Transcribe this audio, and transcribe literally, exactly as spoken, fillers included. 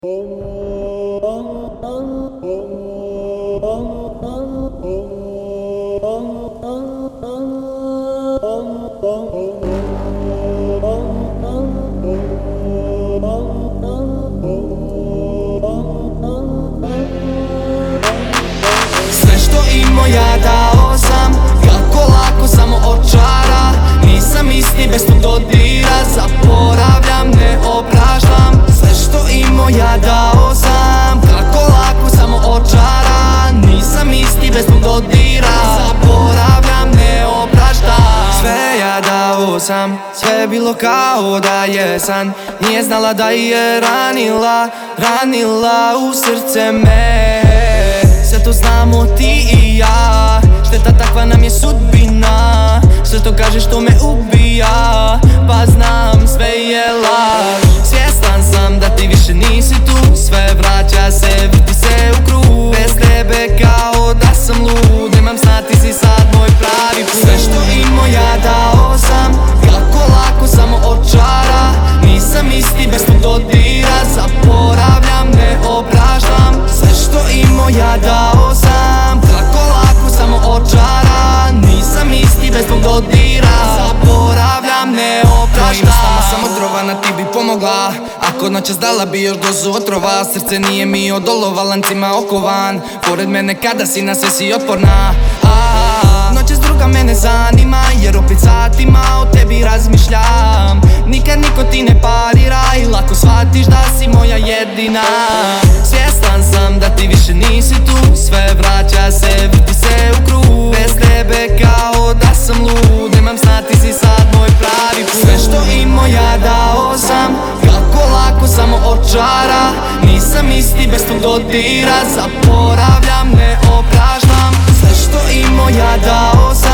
Sve što imao ja dao sam, kako lako samo očara. Nisam isti bez tog dodira, zaboravljam, ne opraštam. Sve što imao ja dao sam, kako lako samo očara. Nisam isti bez tog dodira, zaboravljam, ne opraštam. Sve ja dao sam, sve je bilo kao da je san. Nije znala da je ranila, ranila u srce me. Sve to znamo ti i ja, šteta takva nam je sudbina. Sve što kažeš to me ubija, pa znam sve je laž. Svjestan sam da ti više nisi tu, sve vraća se, vrti se u krug. Bez tebe kao da sam lud, nemam sna, ti si sad moj pravi put. Sve što imao ja dao sam, kako lako samo očara. Nisam isti bez tog dodira, zaboravljam, ne opraštam. Sve što imao ja dao sam, kako lako samo očara. Nisam isti bez tog dodira, zaboravljam, ne opraštam. Samo odrovana ti bi pomogla, ako noćas dala bi još dozu otrova. Srce nije mi odolovo, lancima okovan. Pored mene kada si na sve si otporna. Noćas druga mene zanima, jer opet satima o tebi razmišljam. Nikad niko ti ne parira i lako shvatiš da si moja jedina. Svjestan sam da ti više nisi tu, sve vraća se, vrti se u krug. Bez tebe kao da sam lud, nemam sna, ti si sad moj pravi put. Sve što imao ja dao sam, kako lako samo očara. Nisam isti bez tog dodira, zaboravljam, ne opraštam. Sve što imao ja dao sam,